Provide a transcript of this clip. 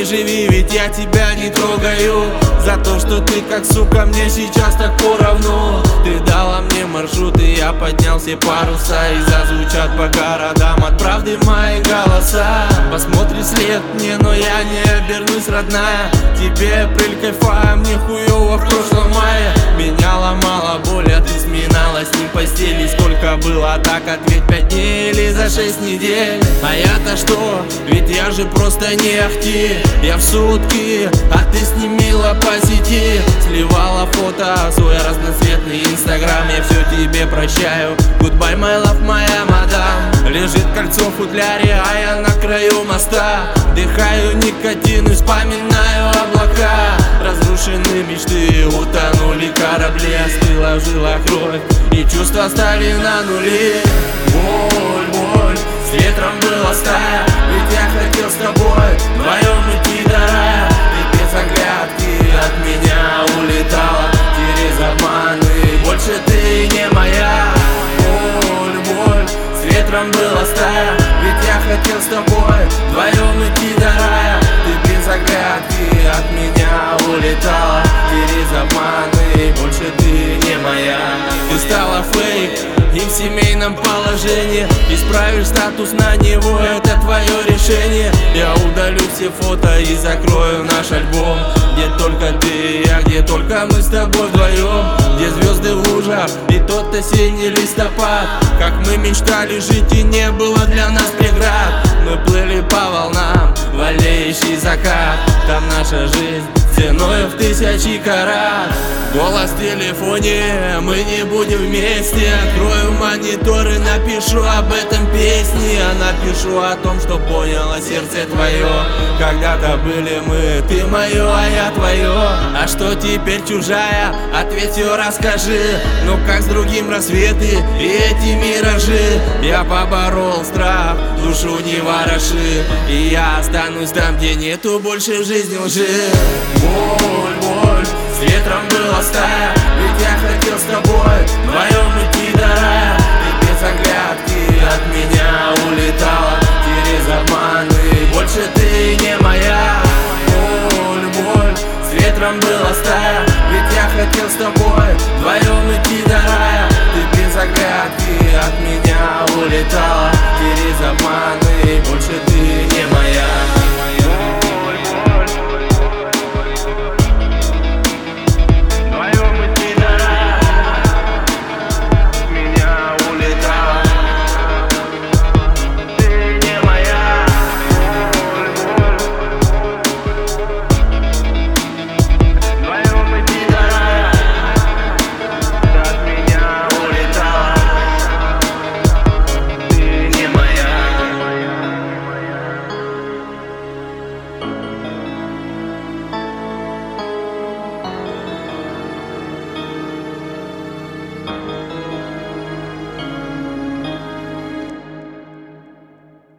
себе живи, ведь я тебя не трогаю. За то, что ты как сука мне сейчас так поровну. Ты дала мне маршрут, и я поднял все паруса. И зазвучат по городам от правды мои голоса. Посмотри след мне, но я не обернусь, родная. Тебе апрель кайфа, мне хуёво в прошлом мае. Меня ломала боль, а ты сминалась с ним в постели. Сколько было так, ответь, 5 дней или за 6 недель. А я-то что? Ведь я же просто не ахти. Я в сутки, а ты снимила по сети. Сливала фото, свой разноцветный инстаграм. Я все тебе прощаю, goodbye my love, моя мадам. Лежит кольцо в футляре, а я на краю моста. Дыхаю никотин и вспоминаю облака. Разрушены мечты, утонули корабли. Остыла в жилах кровь, и чувства стали на нуле. Боль, боль, с ветром была стая. Ведь я хотел с тобой вдвоем идти до рая. Ты без оглядки от меня улетала через обманы, больше ты не моя. Боль, боль, с ветром была стая. Ведь я хотел с тобой вдвоем идти до рая. Ты без оглядки от меня улетала через обманы, больше ты не моя. Ты стала фейк и в семейном положении. Исправишь статус на него, это твое решение. Я удалю все фото и закрою наш альбом. Где только ты и я, где только мы с тобой вдвоем. Где звезды в лужах и тот осенний листопад. Как мы мечтали жить, и не было для нас преград. Мы плыли по волнам, валеющий закат. Там наша жизнь ценою в 1000 карат. Голос в телефоне, мы не будем вместе. Открою мониторы, напишу об этом песни. Я напишу о том, что поняло сердце твое. Когда-то были мы, ты мое, а я твое. А что теперь чужая? Ответь, все расскажи. Ну как с другим рассветы и эти миражи? Я поборол страх, душу не вороши. И я останусь там, где нету больше в жизни лжи. Боль, боль, с ветром была стая. Ведь я хотел с тобой вдвоем идти до рая. Ты без оглядки от меня улетала через обманы, больше ты не моя. Боль, боль, с ветром была стая. Ведь я хотел с тобой вдвоем идти до рая. Ты без оглядки от меня улетала